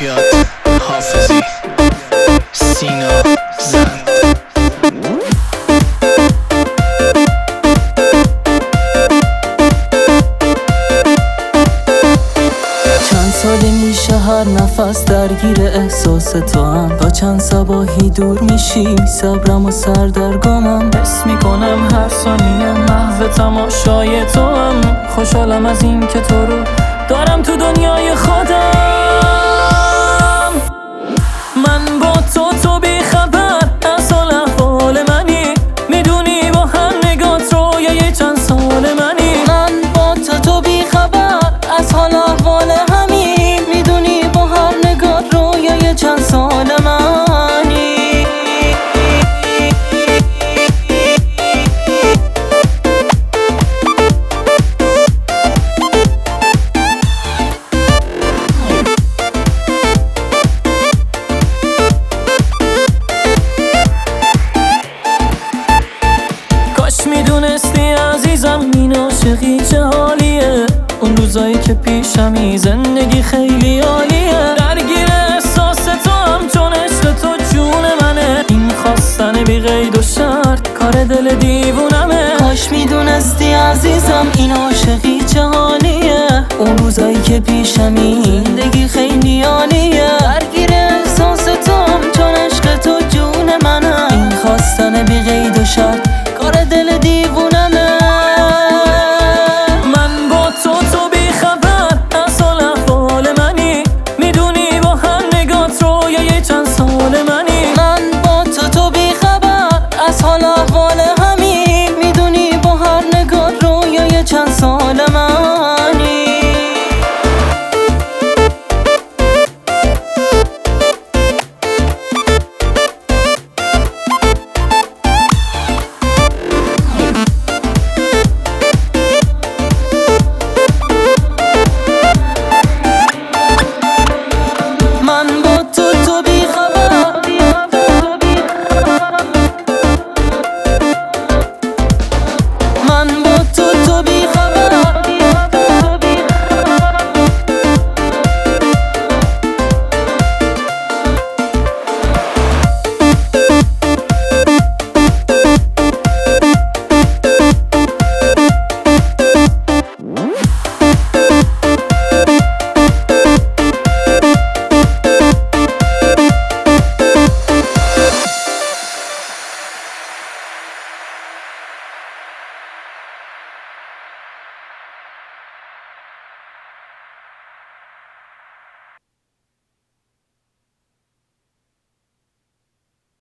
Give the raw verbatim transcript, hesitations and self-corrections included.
کیفیات حافظی سینا زند. چند ساله میشه هر نفس درگیر احساس تو هم، با چند صباحی دور میشی صبرم و سردرگمم. حس میکنم هر ثانیه محو تماشای تو هم. خوشحالم از این که تو رو دارم تو دنیای خودم. من با تو تو بی خبر از حال احوال منی، میدونی با هر نگات رویای چند سال منی. من با تو تو بی خبر از حال احوال همین، میدونی با هر نگات رویای چند سال منی. کاش میدونستی عزیزم این عاشقی چه حالیه، اون روزایی که پیشمی زندگی خیلی عالیه. درگیر احساس تو هم چون عشق تو جون منه، این خواستن بی قید و شرط کار دل دیوونمه. کاش میدونستی عزیزم این عاشقی چه حالیه، اون روزایی که پیشمی زندگی